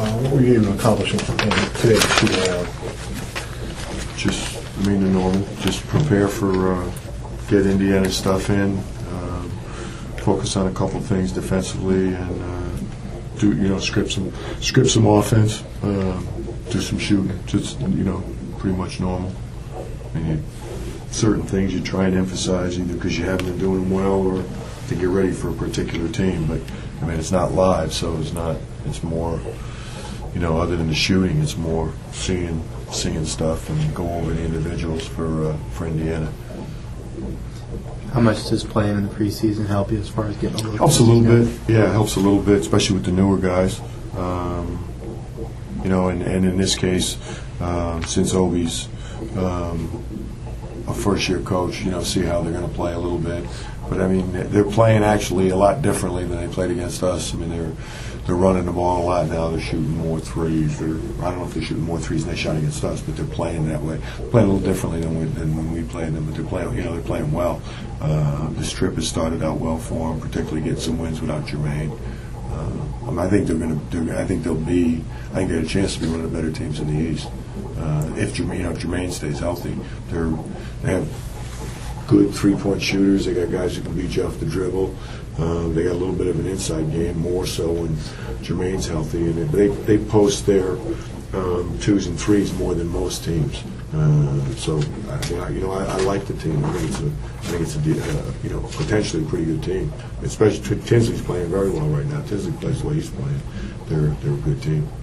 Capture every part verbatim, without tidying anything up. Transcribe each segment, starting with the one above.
Uh, what were you able to accomplish in today's shooting round? Just, I mean, the normal. Just prepare for, uh, get Indiana stuff in, uh, focus on a couple things defensively, and uh, do, you know, script some, script some offense, uh, do some shooting. Just, you know, pretty much normal. I mean, you, certain things you try and emphasize either because you haven't been doing them well or to get ready for a particular team. But I mean, it's not live, so it's not. It's more, you know, other than the shooting, it's more seeing seeing stuff and go over the individuals for uh, for Indiana. How much does playing in the preseason help you as far as getting a little? Helps a little bit. Yeah, it helps a little bit, especially with the newer guys. Um, you know, and, and in this case, um, since Obi's um, a first-year coach, you know, see how they're going to play a little bit. But I mean, they're playing actually a lot differently than they played against us. I mean, they're they're running the ball a lot now. They're shooting more threes. They're, I don't know if they're shooting more threes than they shot against us, but they're playing that way. Playing a little differently than, we, than when we played them. But they're playing, you know, they're playing well. Uh, this trip has started out well for them, particularly getting some wins without Jermaine. Uh, I, mean, I think they're going to. I think they'll be. I think they have a chance to be one of the better teams in the East. Uh, if Jermaine, you know, if Jermaine stays healthy, they're they have good three-point shooters. They got guys who can beat you off the dribble. Uh, they got a little bit of an inside game, more so when Jermaine's healthy, and they they post their um, twos and threes more than most teams. Uh, so I, you know, I, I like the team. I think it's a, I think it's a uh, you know potentially a pretty good team. Especially Tinsley's playing very well right now. Tinsley plays the way he's playing. They're they're a good team.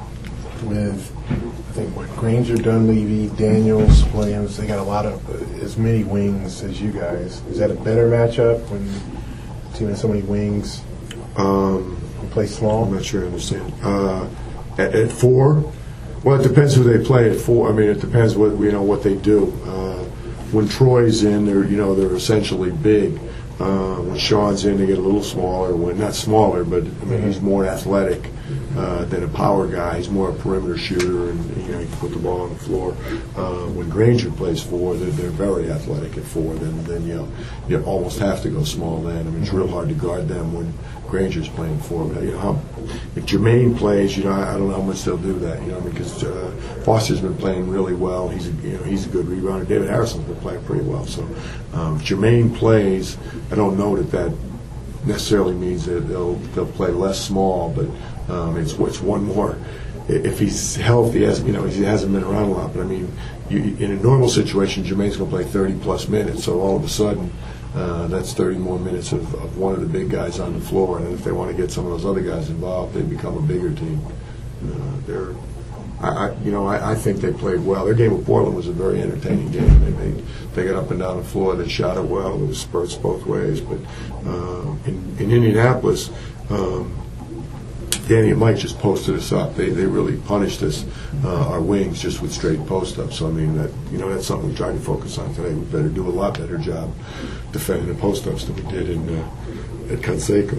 With, I think, what, Granger, Dunleavy, Daniels, Williams, they got a lot of, uh, as many wings as you guys. Is that a better matchup when a team has so many wings Um, and play small? I'm not sure I understand. Uh, at, at four, well, it depends who they play at four. I mean, it depends what you know what they do. Uh, when Troy's in, they're you know they're essentially big. Uh, when Sean's in, they get a little smaller. When not smaller, but I mean he's more athletic uh, than a power guy. He's more a perimeter shooter, and you know he can put the ball on the floor. Uh, when Granger plays four, they're, they're very athletic at four. Then then you know, you almost have to go small. Then I mean it's real hard to guard them when Granger's playing four. But, you know how, if Jermaine plays, you know I, I don't know how much they'll do that. You know because uh, Foster's been playing really well. He's a, you know he's a good rebounder. David Harrison's been playing pretty well. So um, if Jermaine plays, I don't know that that necessarily means that they'll they'll play less small, but um, it's it's one more. If he's healthy, he hasn't, you know, he hasn't been around a lot. But I mean, you, in a normal situation, Jermaine's going to play thirty plus minutes. So all of a sudden, uh, that's thirty more minutes of, of one of the big guys on the floor. And if they want to get some of those other guys involved, they become a bigger team. Uh, they're I, I, you know, I, I think they played well. Their game with Portland was a very entertaining game. They, they they got up and down the floor. They shot it well. There was spurts both ways. But uh, in, in Indianapolis, um, Danny and Mike just posted us up. They they really punished us, uh, our wings, just with straight post ups. So I mean, that you know, that's something we tried to focus on today. We better do a lot better job defending the post ups than we did in uh, at Conseco.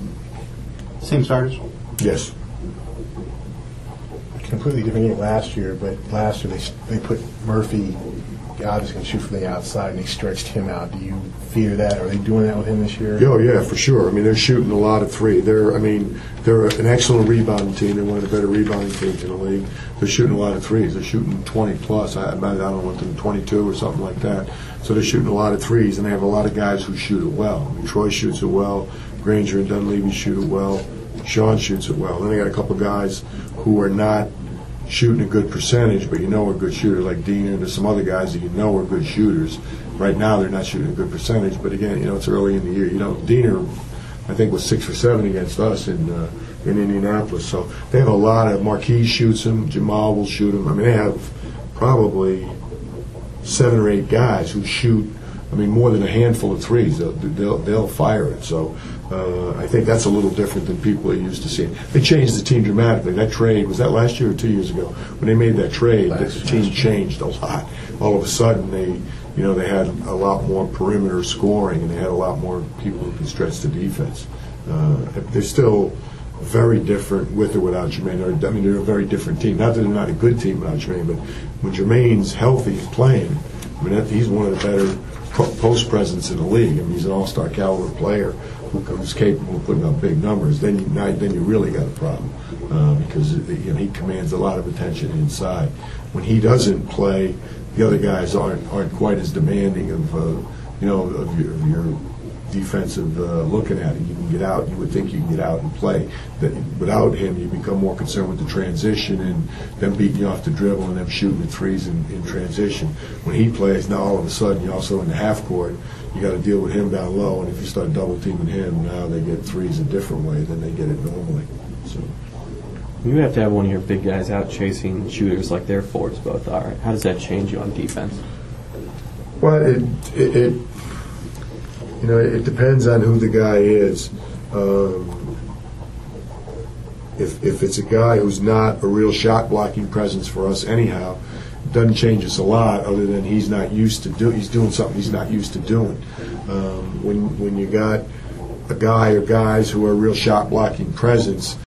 Same starters? Yes. Completely different game last year, but last year they they put Murphy, obviously going to shoot from the outside, and they stretched him out. Do you fear that? Are they doing that with him this year? Oh yeah, for sure. I mean, they're shooting a lot of three. They're, I mean, they're an excellent rebounding team. They're one of the better rebounding teams in the league. They're shooting a lot of threes. They're shooting twenty plus. I, I don't know what them twenty-two or something like that. So they're shooting a lot of threes, and they have a lot of guys who shoot it well. I mean, Troy shoots it well. Granger and Dunleavy shoot it well. Sean shoots it well. Then they got a couple guys who are not shooting a good percentage, but you know are good shooters like Diener. There's some other guys that you know are good shooters. Right now they're not shooting a good percentage, but again, you know it's early in the year. You know, Diener, I think, was six for seven against us in uh, in Indianapolis. So they have a lot of Marquise shoots him. Jamal will shoot him. I mean, they have probably seven or eight guys who shoot. I mean, more than a handful of threes. They'll they'll, they'll fire it. So. Uh, I think that's a little different than people are used to seeing. They changed the team dramatically. That trade, was that last year or two years ago? When they made that trade, the team changed a lot. All of a sudden, they, you know, they had a lot more perimeter scoring, and they had a lot more people who could stretch the defense. Uh, they're still very different with or without Jermaine. They're, I mean, they're a very different team. Not that they're not a good team without Jermaine, but when Jermaine's healthy and playing, I mean, that, he's one of the better post presence in the league. I mean, he's an all-star caliber player. who, who's capable of putting up big numbers, then you now, then you really got a problem uh, because you know, he commands a lot of attention inside. When he doesn't play, the other guys aren't aren't quite as demanding of uh, you know of your, of your defensive uh, looking at it. You can get out. You would think you can get out and play. That without him, you become more concerned with the transition and them beating you off the dribble and them shooting the threes in, in transition. When he plays, now all of a sudden you're also in the half court. You got to deal with him down low, and if you start double teaming him, now they get threes a different way than they get it normally. So. You have to have one of your big guys out chasing shooters like their forwards both are. How does that change you on defense? Well, it, it, it you know it depends on who the guy is. Um, if if it's a guy who's not a real shot blocking presence for us, anyhow, it doesn't change us a lot. Other than he's not used to do, he's doing something he's not used to doing. Um, when when you got a guy or guys who are real shot blocking presence.